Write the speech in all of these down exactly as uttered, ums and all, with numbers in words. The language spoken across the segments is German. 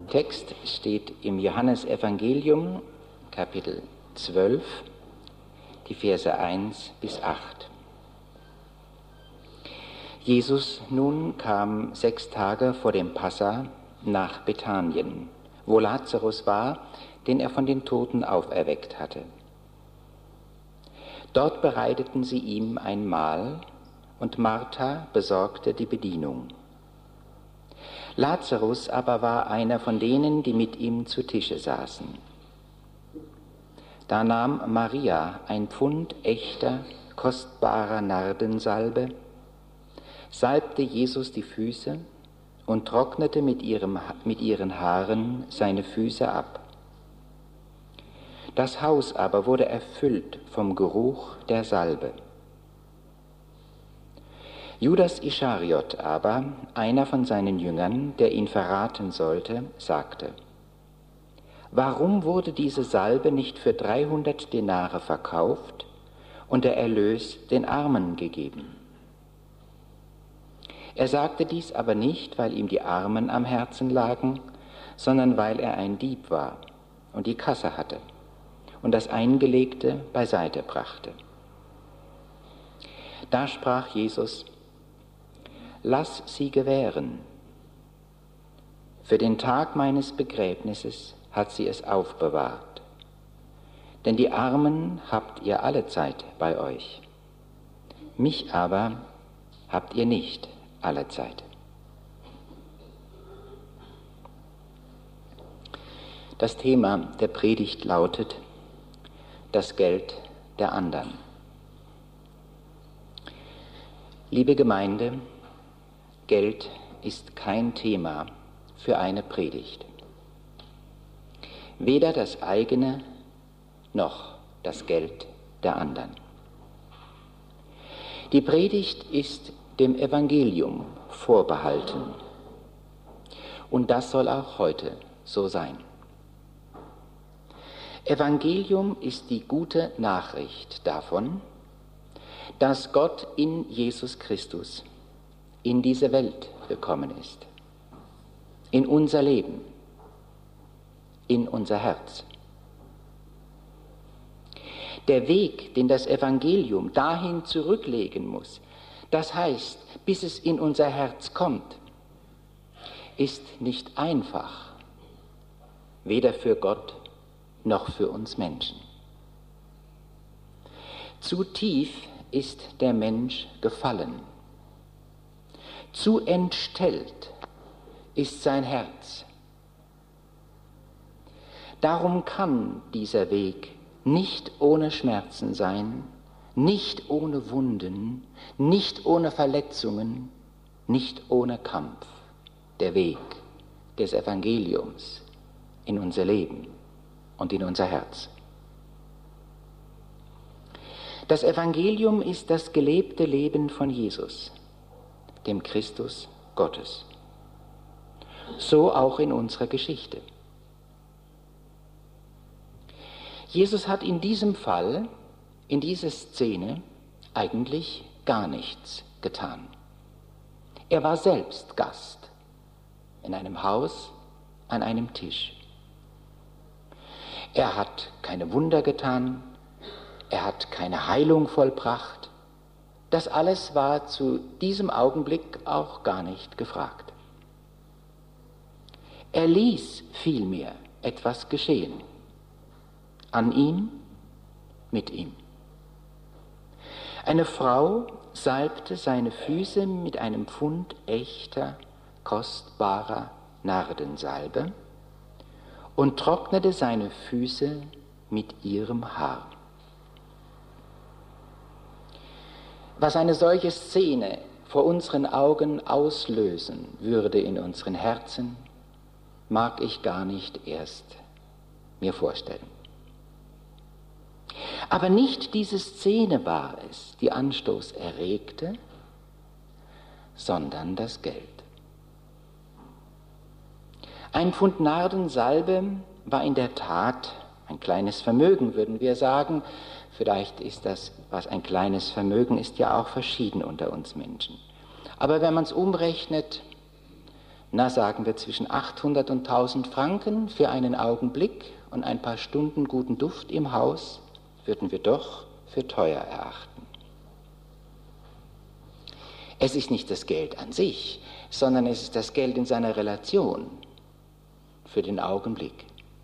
Text steht im Johannesevangelium, Kapitel zwölf, die Verse eins bis acht. Jesus nun kam sechs Tage vor dem Passa nach Bethanien, wo Lazarus war, den er von den Toten auferweckt hatte. Dort bereiteten sie ihm ein Mahl, und Martha besorgte die Bedienung. Lazarus aber war einer von denen, die mit ihm zu Tische saßen. Da nahm Maria ein Pfund echter, kostbarer Nardensalbe, salbte Jesus die Füße und trocknete mit, ihrem, mit ihren Haaren seine Füße ab. Das Haus aber wurde erfüllt vom Geruch der Salbe. Judas Ischariot aber, einer von seinen Jüngern, der ihn verraten sollte, sagte: Warum wurde diese Salbe nicht für dreihundert Denare verkauft und der Erlös den Armen gegeben? Er sagte dies aber nicht, weil ihm die Armen am Herzen lagen, sondern weil er ein Dieb war und die Kasse hatte und das Eingelegte beiseite brachte. Da sprach Jesus: Lass sie gewähren. Für den Tag meines Begräbnisses hat sie es aufbewahrt. Denn die Armen habt ihr allezeit bei euch. Mich aber habt ihr nicht allezeit. Das Thema der Predigt lautet: Das Geld der anderen. Liebe Gemeinde, Geld ist kein Thema für eine Predigt. Weder das eigene noch das Geld der anderen. Die Predigt ist dem Evangelium vorbehalten. Und das soll auch heute so sein. Evangelium ist die gute Nachricht davon, dass Gott in Jesus Christus in diese Welt gekommen ist, in unser Leben, in unser Herz. Der Weg, den das Evangelium dahin zurücklegen muss, das heißt, bis es in unser Herz kommt, ist nicht einfach, weder für Gott noch für uns Menschen. Zu tief ist der Mensch gefallen. Zu entstellt ist sein Herz. Darum kann dieser Weg nicht ohne Schmerzen sein, nicht ohne Wunden, nicht ohne Verletzungen, nicht ohne Kampf. Der Weg des Evangeliums in unser Leben und in unser Herz. Das Evangelium ist das gelebte Leben von Jesus, dem Christus Gottes. So auch in unserer Geschichte. Jesus hat in diesem Fall, in dieser Szene, eigentlich gar nichts getan. Er war selbst Gast in einem Haus an einem Tisch. Er hat keine Wunder getan, er hat keine Heilung vollbracht. Das alles war zu diesem Augenblick auch gar nicht gefragt. Er ließ vielmehr etwas geschehen. An ihm, mit ihm. Eine Frau salbte seine Füße mit einem Pfund echter, kostbarer Nardensalbe und trocknete seine Füße mit ihrem Haar. Was eine solche Szene vor unseren Augen auslösen würde in unseren Herzen, mag ich gar nicht erst mir vorstellen. Aber nicht diese Szene war es, die Anstoß erregte, sondern das Geld. Ein Pfund Nardensalbe war in der Tat ein kleines Vermögen, würden wir sagen. Vielleicht ist das, was ein kleines Vermögen ist, ja auch verschieden unter uns Menschen. Aber wenn man es umrechnet, Na, sagen wir zwischen achthundert und tausend Franken für einen Augenblick und ein paar Stunden guten Duft im Haus würden wir doch für teuer erachten. Es ist nicht das Geld an sich, sondern es ist das Geld in seiner Relation für den Augenblick.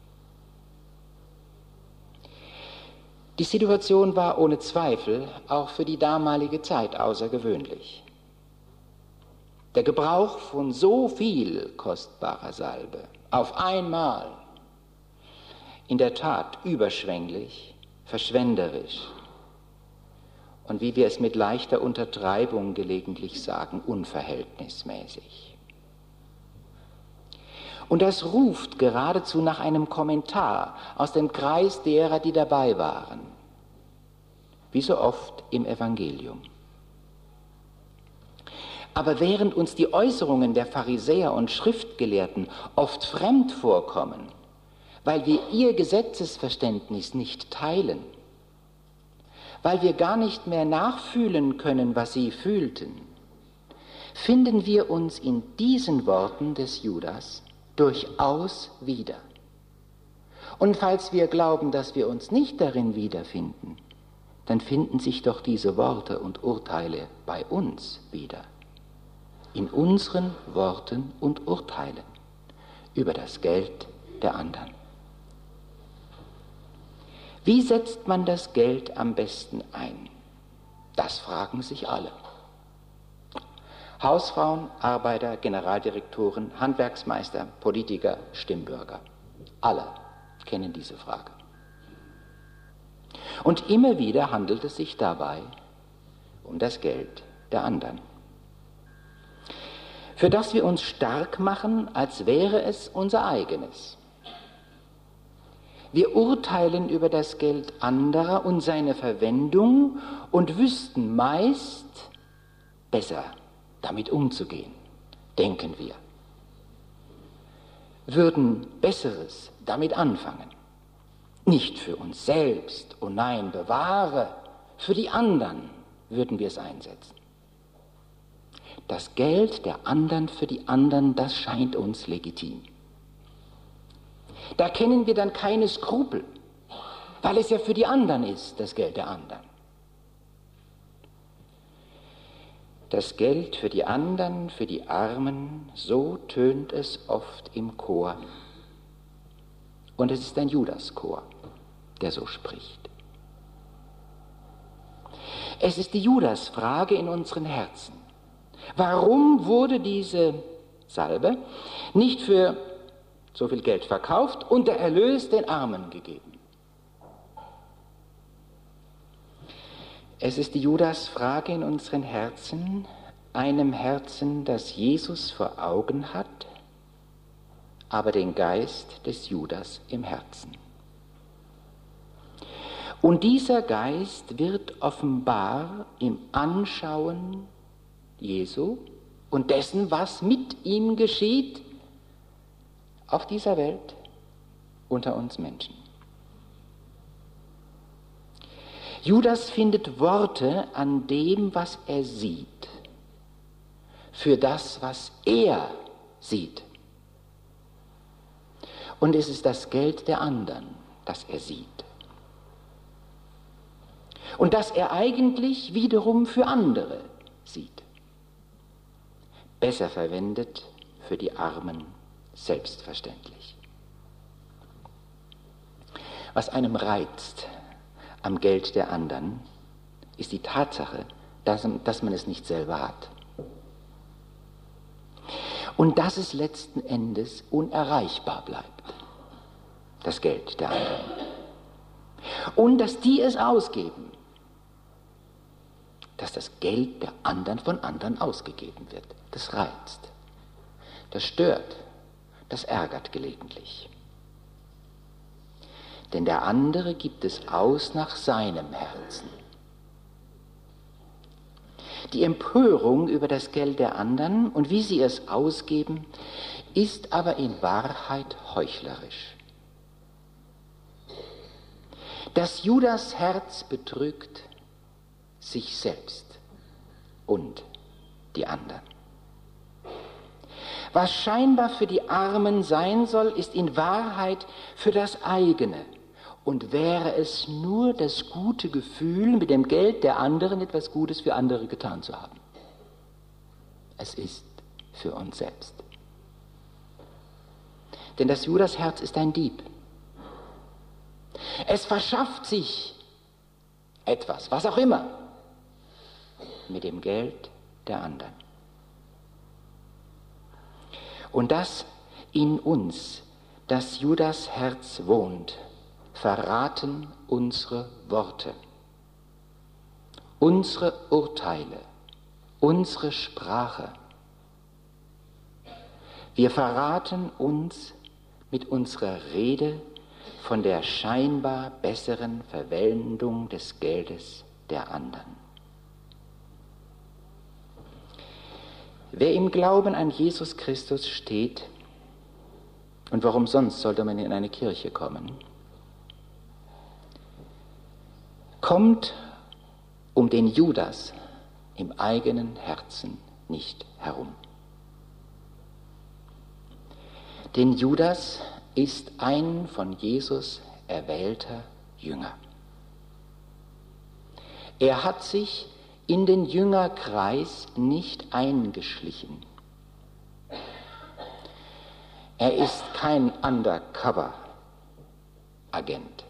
Die Situation war ohne Zweifel auch für die damalige Zeit außergewöhnlich. Der Gebrauch von so viel kostbarer Salbe auf einmal, in der Tat überschwänglich, verschwenderisch und wie wir es mit leichter Untertreibung gelegentlich sagen, unverhältnismäßig. Und das ruft geradezu nach einem Kommentar aus dem Kreis derer, die dabei waren, wie so oft im Evangelium. Aber während uns die Äußerungen der Pharisäer und Schriftgelehrten oft fremd vorkommen, weil wir ihr Gesetzesverständnis nicht teilen, weil wir gar nicht mehr nachfühlen können, was sie fühlten, finden wir uns in diesen Worten des Judas durchaus wieder. Und falls wir glauben, dass wir uns nicht darin wiederfinden, dann finden sich doch diese Worte und Urteile bei uns wieder. In unseren Worten und Urteilen über das Geld der anderen. Wie setzt man das Geld am besten ein? Das fragen sich alle. Hausfrauen, Arbeiter, Generaldirektoren, Handwerksmeister, Politiker, Stimmbürger. Alle kennen diese Frage. Und immer wieder handelt es sich dabei um das Geld der anderen, für das wir uns stark machen, als wäre es unser eigenes. Wir urteilen über das Geld anderer und seine Verwendung und wüssten meist besser damit umzugehen, denken wir. Würden Besseres damit anfangen. Nicht für uns selbst, oh nein, bewahre, für die anderen würden wir es einsetzen. Das Geld der anderen für die anderen, das scheint uns legitim. Da kennen wir dann keine Skrupel, weil es ja für die anderen ist, das Geld der anderen. Das Geld für die anderen, für die Armen, so tönt es oft im Chor. Und es ist ein Judaschor, der so spricht. Es ist die Judasfrage in unseren Herzen. Warum wurde diese Salbe nicht für so viel Geld verkauft und der Erlös den Armen gegeben? Es ist die Judasfrage in unseren Herzen, einem Herzen, das Jesus vor Augen hat, aber den Geist des Judas im Herzen. Und dieser Geist wird offenbar im Anschauen Jesu und dessen, was mit ihm geschieht auf dieser Welt unter uns Menschen. Judas findet Worte an dem, was er sieht, für das, was er sieht. Und es ist das Geld der anderen, das er sieht. Und das er eigentlich wiederum für andere sieht. Besser verwendet für die Armen, selbstverständlich. Was einem reizt am Geld der anderen, ist die Tatsache, dass, dass man es nicht selber hat. Und dass es letzten Endes unerreichbar bleibt, das Geld der anderen. Und dass die es ausgeben, dass das Geld der anderen von anderen ausgegeben wird. Das reizt, das stört, das ärgert gelegentlich. Denn der andere gibt es aus nach seinem Herzen. Die Empörung über das Geld der anderen und wie sie es ausgeben, ist aber in Wahrheit heuchlerisch. Das Judas Herz betrügt sich selbst und die anderen. Was scheinbar für die Armen sein soll, ist in Wahrheit für das eigene. Und wäre es nur das gute Gefühl, mit dem Geld der anderen etwas Gutes für andere getan zu haben. Es ist für uns selbst. Denn das Judasherz ist ein Dieb. Es verschafft sich etwas, was auch immer, mit dem Geld der anderen. Und dass in uns das Judasherz wohnt, verraten unsere Worte, unsere Urteile, unsere Sprache. Wir verraten uns mit unserer Rede von der scheinbar besseren Verwendung des Geldes der anderen. Wer im Glauben an Jesus Christus steht, und warum sonst sollte man in eine Kirche kommen, kommt um den Judas im eigenen Herzen nicht herum. Denn Judas ist ein von Jesus erwählter Jünger. Er hat sich in den Jüngerkreis nicht eingeschlichen. Er ist kein Undercover-Agent.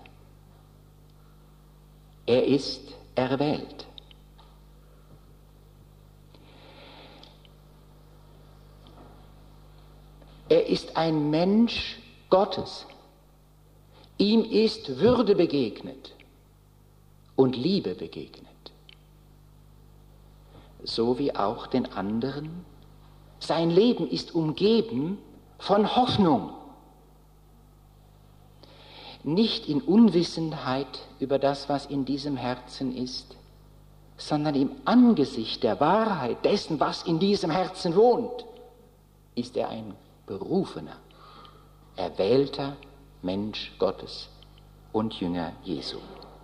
Er ist erwählt. Er ist ein Mensch Gottes. Ihm ist Würde begegnet und Liebe begegnet. So wie auch den anderen. Sein Leben ist umgeben von Hoffnung. Nicht in Unwissenheit über das, was in diesem Herzen ist, sondern im Angesicht der Wahrheit dessen, was in diesem Herzen wohnt, ist er ein berufener, erwählter Mensch Gottes und Jünger Jesu.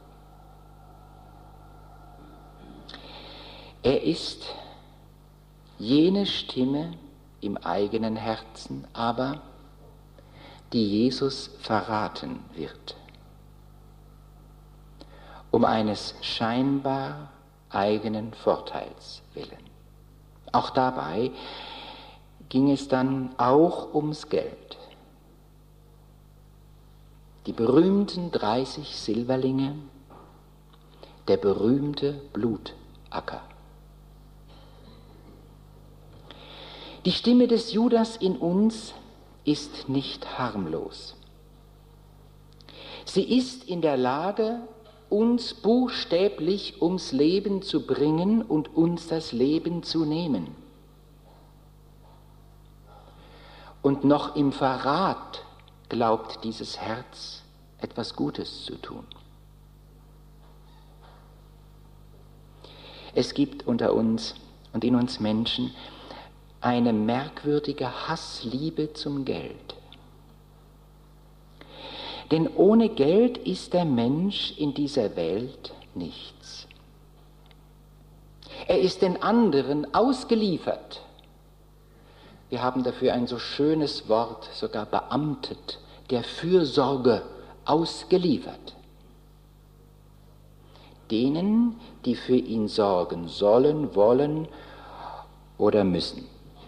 Er ist jene Stimme im eigenen Herzen, aber die Jesus verraten wird, um eines scheinbar eigenen Vorteils willen. Auch dabei ging es dann auch ums Geld. Die berühmten dreißig Silberlinge, der berühmte Blutacker. Die Stimme des Judas in uns ist nicht harmlos. Sie ist in der Lage, uns buchstäblich ums Leben zu bringen und uns das Leben zu nehmen. Und noch im Verrat glaubt dieses Herz, etwas Gutes zu tun. Es gibt unter uns und in uns Menschen eine merkwürdige Hassliebe zum Geld. Denn ohne Geld ist der Mensch in dieser Welt nichts. Er ist den anderen ausgeliefert. Wir haben dafür ein so schönes Wort, sogar beamtet, der Fürsorge ausgeliefert. Denen, die für ihn sorgen sollen, wollen oder müssen.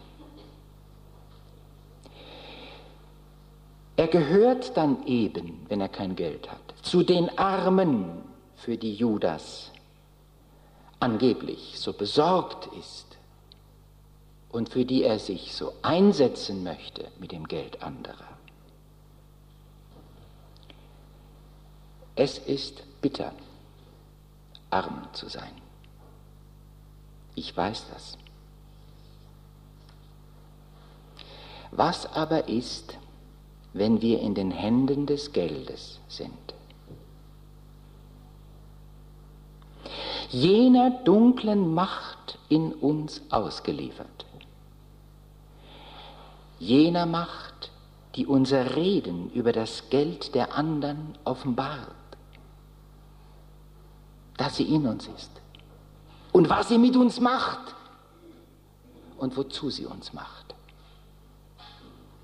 Er gehört dann eben, wenn er kein Geld hat, zu den Armen, für die Judas angeblich so besorgt ist und für die er sich so einsetzen möchte mit dem Geld anderer. Es ist bitter, arm zu sein. Ich weiß das. Was aber ist, wenn wir in den Händen des Geldes sind? Jener dunklen Macht in uns ausgeliefert. Jener Macht, die unser Reden über das Geld der anderen offenbart. Dass sie in uns ist. Und was sie mit uns macht. Und wozu sie uns macht.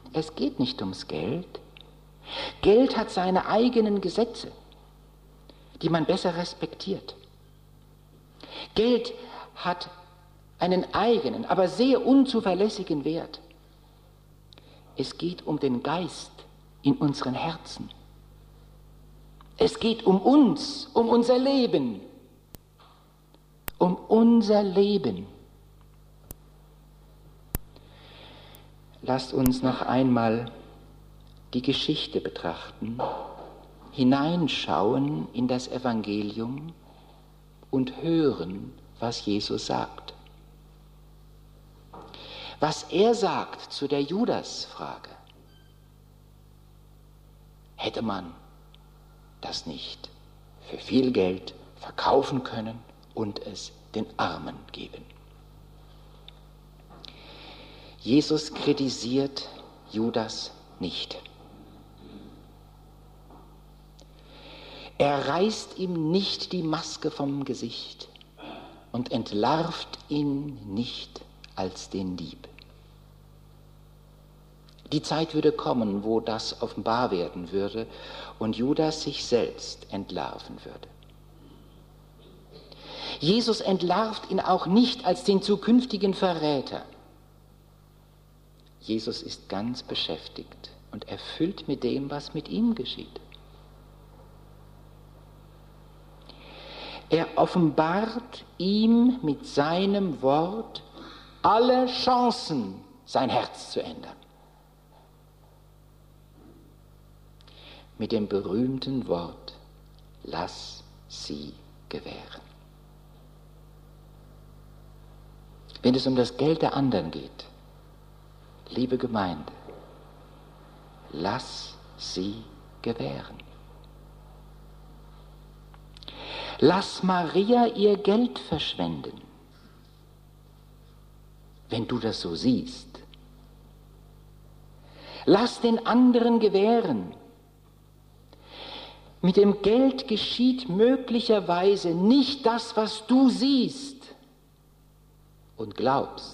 Es geht nicht ums Geld. Geld hat seine eigenen Gesetze, die man besser respektiert. Geld hat einen eigenen, aber sehr unzuverlässigen Wert. Es geht um den Geist in unseren Herzen. Es geht um uns, um unser Leben. Um unser Leben. Lasst uns noch einmal die Geschichte betrachten, hineinschauen in das Evangelium und hören, was Jesus sagt. Was er sagt zu der Judas-Frage, hätte man das nicht für viel Geld verkaufen können und es den Armen geben. Jesus kritisiert Judas nicht. Er reißt ihm nicht die Maske vom Gesicht und entlarvt ihn nicht als den Dieb. Die Zeit würde kommen, wo das offenbar werden würde und Judas sich selbst entlarven würde. Jesus entlarvt ihn auch nicht als den zukünftigen Verräter. Jesus ist ganz beschäftigt und erfüllt mit dem, was mit ihm geschieht. Er offenbart ihm mit seinem Wort alle Chancen, sein Herz zu ändern. Mit dem berühmten Wort, lass sie gewähren. Wenn es um das Geld der anderen geht, liebe Gemeinde, lass sie gewähren. Lass Maria ihr Geld verschwenden, wenn du das so siehst. Lass den anderen gewähren. Mit dem Geld geschieht möglicherweise nicht das, was du siehst und glaubst,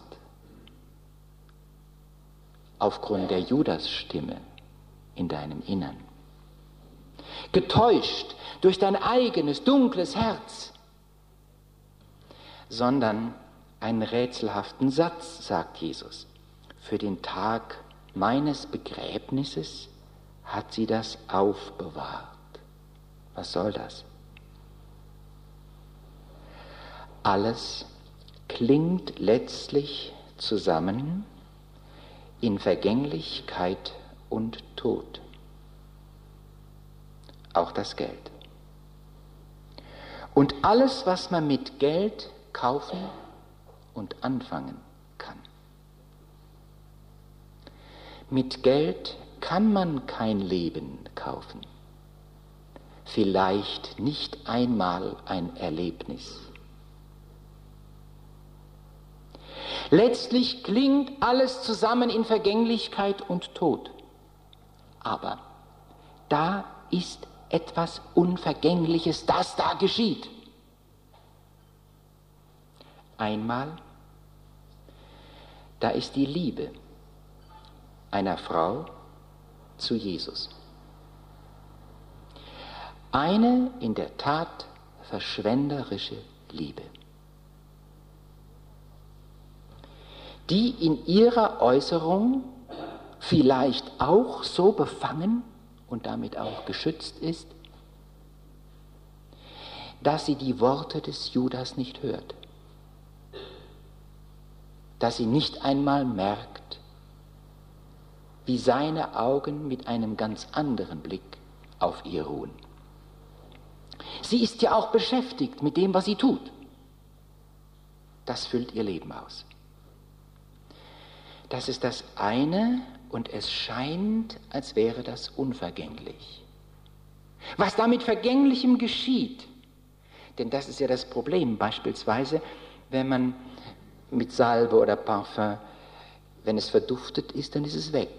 aufgrund der Judas-Stimme in deinem Innern. Getäuscht durch dein eigenes dunkles Herz, sondern einen rätselhaften Satz, sagt Jesus. Für den Tag meines Begräbnisses hat sie das aufbewahrt. Was soll das? Alles klingt letztlich zusammen in Vergänglichkeit und Tod. Auch das Geld. Und alles, was man mit Geld kaufen und anfangen kann. Mit Geld kann man kein Leben kaufen. Vielleicht nicht einmal ein Erlebnis. Letztlich klingt alles zusammen in Vergänglichkeit und Tod. Aber da ist etwas Unvergängliches, das da geschieht. Einmal, da ist die Liebe einer Frau zu Jesus. Eine in der Tat verschwenderische Liebe, die in ihrer Äußerung vielleicht auch so befangen und damit auch geschützt ist, dass sie die Worte des Judas nicht hört, dass sie nicht einmal merkt, wie seine Augen mit einem ganz anderen Blick auf ihr ruhen. Sie ist ja auch beschäftigt mit dem, was sie tut. Das füllt ihr Leben aus. Das ist das eine und es scheint, als wäre das unvergänglich. Was da mit Vergänglichem geschieht, denn das ist ja das Problem, beispielsweise, wenn man mit Salbe oder Parfum, wenn es verduftet ist, dann ist es weg.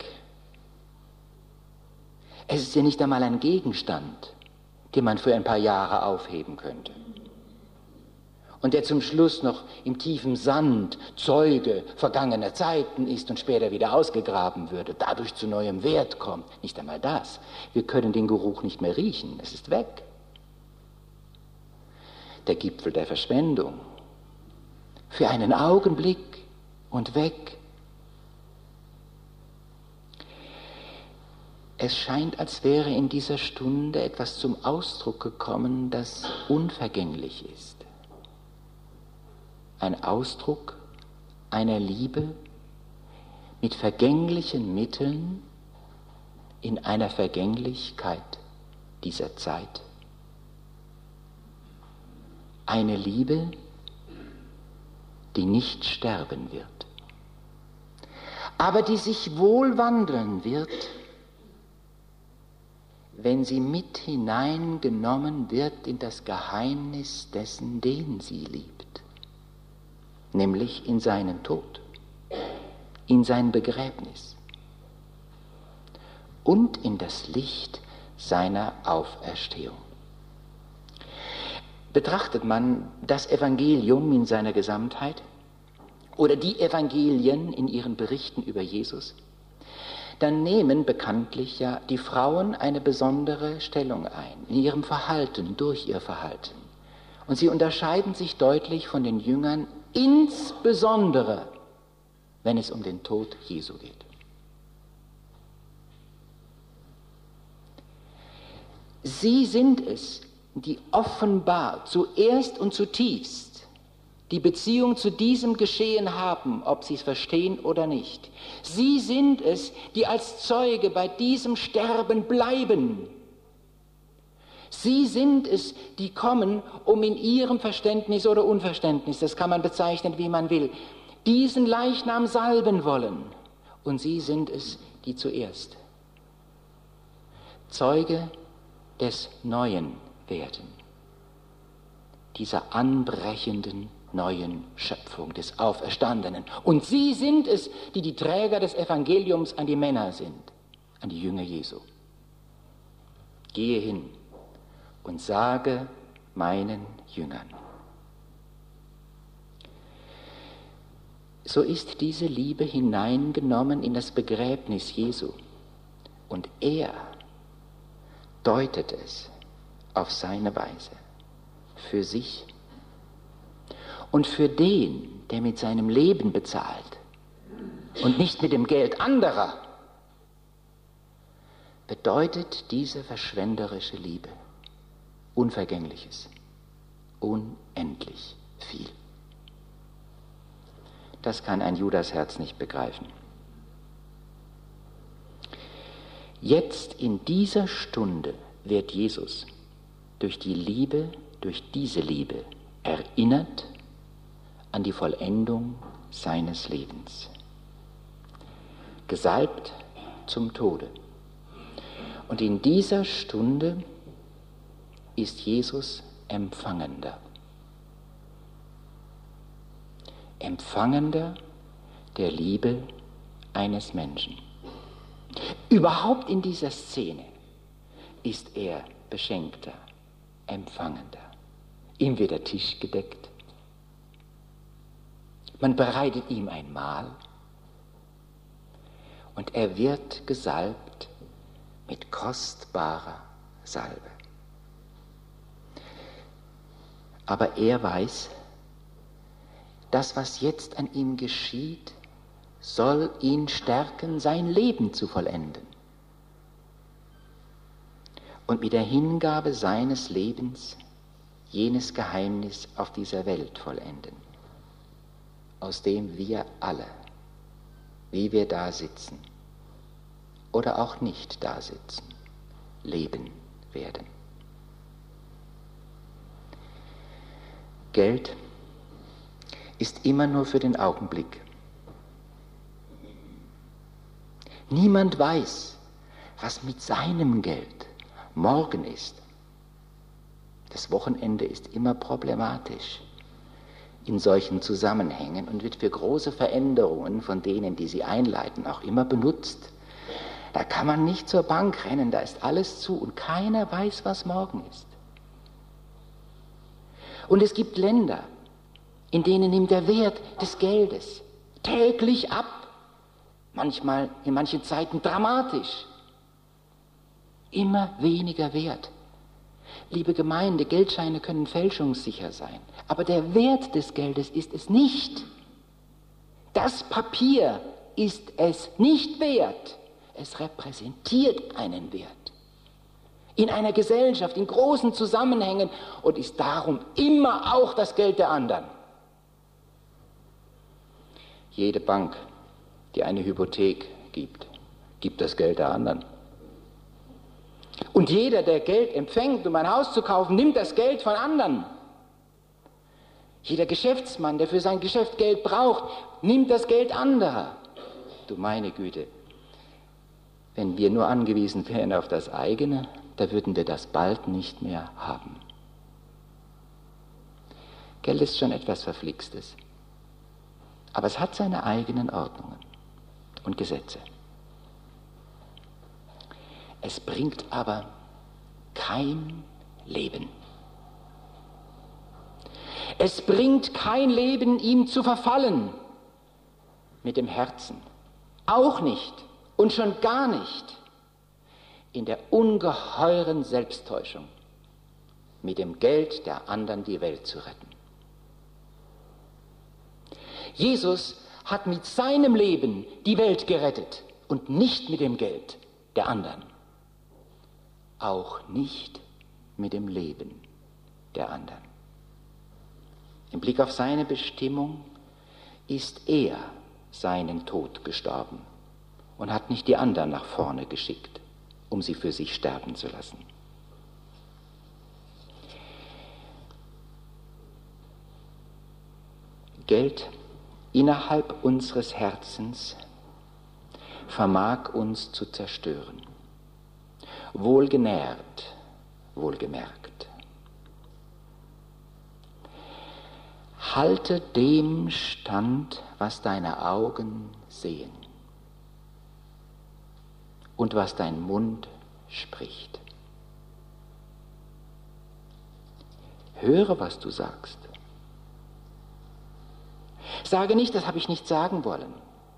Es ist ja nicht einmal ein Gegenstand, den man für ein paar Jahre aufheben könnte. und der zum Schluss noch im tiefen Sand Zeuge vergangener Zeiten ist und später wieder ausgegraben würde, dadurch zu neuem Wert kommt. Nicht einmal das. Wir können den Geruch nicht mehr riechen, es ist weg. Der Gipfel der Verschwendung. Für einen Augenblick und weg. Es scheint, als wäre in dieser Stunde etwas zum Ausdruck gekommen, das unvergänglich ist. Ein Ausdruck einer Liebe mit vergänglichen Mitteln in einer Vergänglichkeit dieser Zeit. Eine Liebe, die nicht sterben wird, aber die sich wohl wandeln wird, wenn sie mit hineingenommen wird in das Geheimnis dessen, den sie liebt, nämlich in seinen Tod, in sein Begräbnis und in das Licht seiner Auferstehung. Betrachtet man das Evangelium in seiner Gesamtheit oder die Evangelien in ihren Berichten über Jesus, dann nehmen bekanntlich ja die Frauen eine besondere Stellung ein, in ihrem Verhalten, durch ihr Verhalten. Und sie unterscheiden sich deutlich von den Jüngern, insbesondere wenn es um den Tod Jesu geht. Sie sind es, die offenbar zuerst und zutiefst die Beziehung zu diesem Geschehen haben, ob sie es verstehen oder nicht. Sie sind es, die als Zeuge bei diesem Sterben bleiben. Sie sind es, die kommen, um in ihrem Verständnis oder Unverständnis, das kann man bezeichnen, wie man will, diesen Leichnam salben wollen. Und sie sind es, die zuerst Zeuge des Neuen werden, dieser anbrechenden neuen Schöpfung des Auferstandenen. Und sie sind es, die die Träger des Evangeliums an die Männer sind, an die Jünger Jesu. Gehe hin und sage meinen Jüngern. So ist diese Liebe hineingenommen in das Begräbnis Jesu. Und er deutet es auf seine Weise für sich und für den, der mit seinem Leben bezahlt und nicht mit dem Geld anderer, bedeutet diese verschwenderische Liebe Unvergängliches, unendlich viel. Das kann ein Judasherz nicht begreifen. Jetzt in dieser Stunde wird Jesus durch die Liebe, durch diese Liebe erinnert an die Vollendung seines Lebens. Gesalbt zum Tode. Und in dieser Stunde ist Jesus Empfangender. Empfangender der Liebe eines Menschen. Überhaupt in dieser Szene ist er Beschenkter, Empfangender. Ihm wird der Tisch gedeckt. Man bereitet ihm ein Mahl und er wird gesalbt mit kostbarer Salbe. Aber er weiß, das, was jetzt an ihm geschieht, soll ihn stärken, sein Leben zu vollenden. Und mit der Hingabe seines Lebens jenes Geheimnis auf dieser Welt vollenden, aus dem wir alle, wie wir da sitzen oder auch nicht da sitzen, leben werden. Geld ist immer nur für den Augenblick. Niemand weiß, was mit seinem Geld morgen ist. Das Wochenende ist immer problematisch in solchen Zusammenhängen und wird für große Veränderungen von denen, die sie einleiten, auch immer benutzt. Da kann man nicht zur Bank rennen, da ist alles zu und keiner weiß, was morgen ist. Und es gibt Länder, in denen nimmt der Wert des Geldes täglich ab, manchmal in manchen Zeiten dramatisch, immer weniger wert. Liebe Gemeinde, Geldscheine können fälschungssicher sein, aber der Wert des Geldes ist es nicht. Das Papier ist es nicht wert. Es repräsentiert einen Wert in einer Gesellschaft, in großen Zusammenhängen und ist darum immer auch das Geld der anderen. Jede Bank, die eine Hypothek gibt, gibt das Geld der anderen. Und jeder, der Geld empfängt, um ein Haus zu kaufen, nimmt das Geld von anderen. Jeder Geschäftsmann, der für sein Geschäft Geld braucht, nimmt das Geld anderer. Du meine Güte, wenn wir nur angewiesen wären auf das eigene, da würden wir das bald nicht mehr haben. Geld ist schon etwas Verflixtes, aber es hat seine eigenen Ordnungen und Gesetze. Es bringt aber kein Leben. Es bringt kein Leben, ihm zu verfallen mit dem Herzen. Auch nicht und schon gar nicht in der ungeheuren Selbsttäuschung, mit dem Geld der anderen die Welt zu retten. Jesus hat mit seinem Leben die Welt gerettet und nicht mit dem Geld der anderen. Auch nicht mit dem Leben der anderen. Im Blick auf seine Bestimmung ist er seinen Tod gestorben und hat nicht die anderen nach vorne geschickt, um sie für sich sterben zu lassen. Geld innerhalb unseres Herzens vermag uns zu zerstören. Wohlgenährt, wohlgemerkt. Halte dem stand, was deine Augen sehen und was dein Mund spricht. Höre, was du sagst. Sage nicht, das habe ich nicht sagen wollen.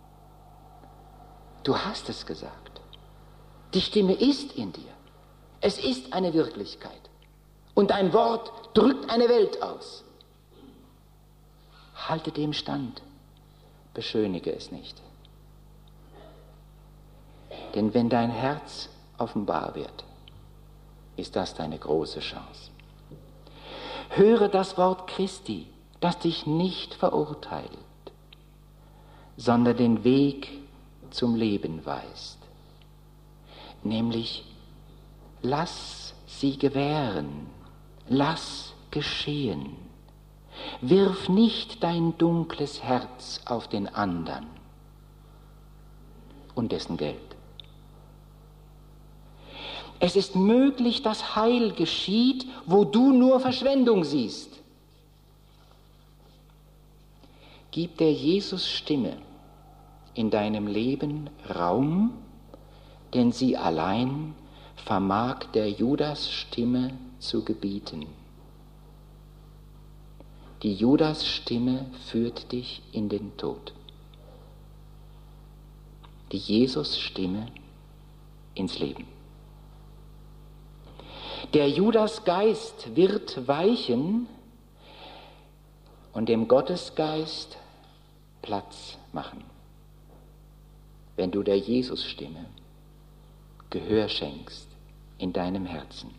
Du hast es gesagt. Die Stimme ist in dir. Es ist eine Wirklichkeit. Und dein Wort drückt eine Welt aus. Halte dem stand. Beschönige es nicht. Denn wenn dein Herz offenbar wird, ist das deine große Chance. Höre das Wort Christi, das dich nicht verurteilt, sondern den Weg zum Leben weist. Nämlich, lass sie gewähren, lass geschehen. Wirf nicht dein dunkles Herz auf den anderen und dessen Geld. Es ist möglich, dass Heil geschieht, wo du nur Verschwendung siehst. Gib der Jesus Stimme in deinem Leben Raum, denn sie allein vermag der Judas Stimme zu gebieten. Die Judas Stimme führt dich in den Tod. Die Jesus Stimme ins Leben. Der Judas Geist wird weichen und dem Gottesgeist Platz machen, wenn du der Jesus Stimme Gehör schenkst in deinem Herzen.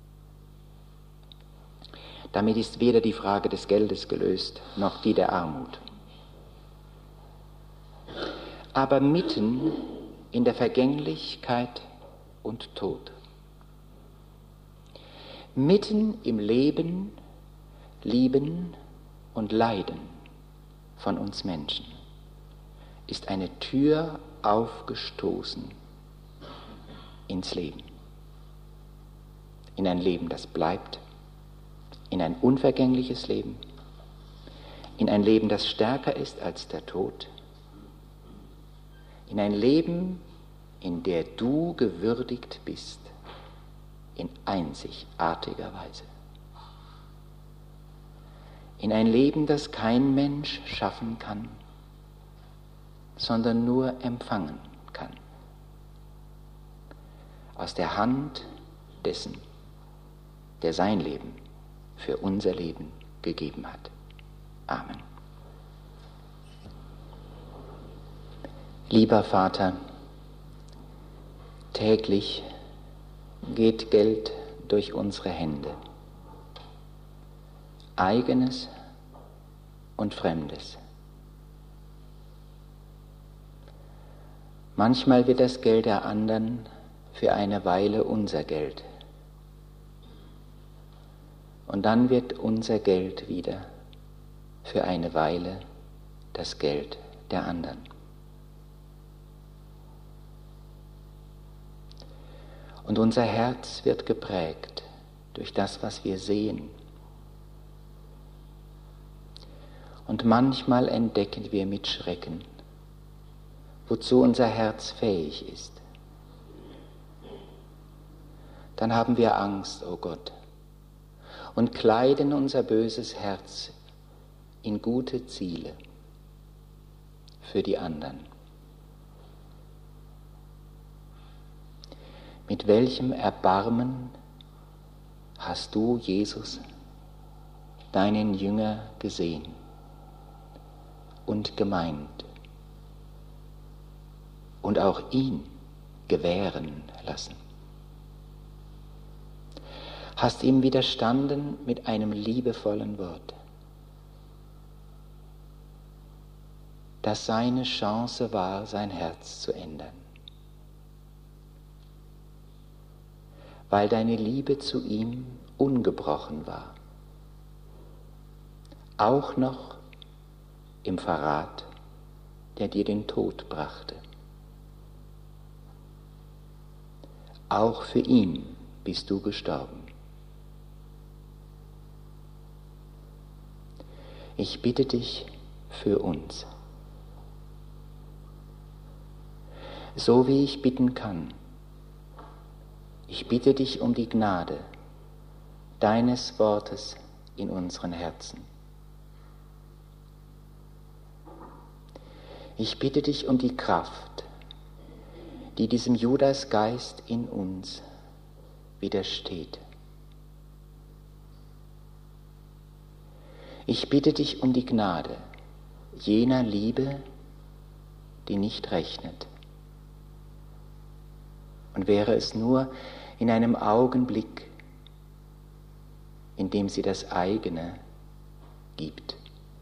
Damit ist weder die Frage des Geldes gelöst, noch die der Armut. Aber mitten in der Vergänglichkeit und Tod, mitten im Leben, Lieben und Leiden von uns Menschen, ist eine Tür aufgestoßen ins Leben. In ein Leben, das bleibt, in ein unvergängliches Leben, in ein Leben, das stärker ist als der Tod, in ein Leben, in der du gewürdigt bist, in einzigartiger Weise. in ein Leben, das kein Mensch schaffen kann, sondern nur empfangen kann. Aus der Hand dessen, der sein Leben für unser Leben gegeben hat. Amen. Lieber Vater, täglich geht Geld durch unsere Hände, eigenes und Fremdes. Manchmal wird das Geld der anderen für eine Weile unser Geld. Und dann wird unser Geld wieder für eine Weile das Geld der anderen. Und unser Herz wird geprägt durch das, was wir sehen. Und manchmal entdecken wir mit Schrecken, wozu unser Herz fähig ist. Dann haben wir Angst, o Gott, und kleiden unser böses Herz in gute Ziele für die anderen. Mit welchem Erbarmen hast du, Jesus, deinen Jünger gesehen und gemeint und auch ihn gewähren lassen? Hast ihm widerstanden mit einem liebevollen Wort, das seine Chance war, sein Herz zu ändern. Weil deine Liebe zu ihm ungebrochen war, auch noch im Verrat, der dir den Tod brachte. Auch für ihn bist du gestorben. Ich bitte dich für uns, so wie ich bitten kann. Ich bitte dich um die Gnade deines Wortes in unseren Herzen. Ich bitte dich um die Kraft, die diesem Judasgeist in uns widersteht. Ich bitte dich um die Gnade jener Liebe, die nicht rechnet. Und wäre es nur in einem Augenblick, in dem sie das eigene gibt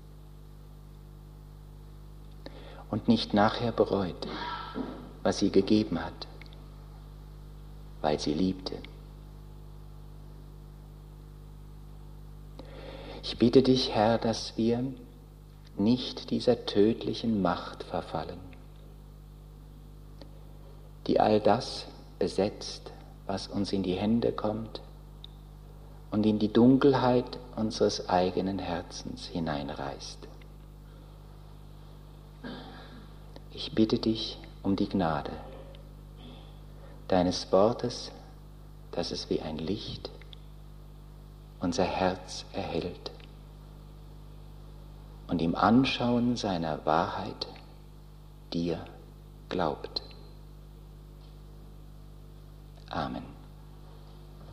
und nicht nachher bereut, was sie gegeben hat, weil sie liebte. Ich bitte dich, Herr, dass wir nicht dieser tödlichen Macht verfallen, die all das besetzt, was uns in die Hände kommt und in die Dunkelheit unseres eigenen Herzens hineinreißt. Ich bitte dich um die Gnade deines Wortes, dass es wie ein Licht unser Herz erhellt und im Anschauen seiner Wahrheit dir glaubt. Amen.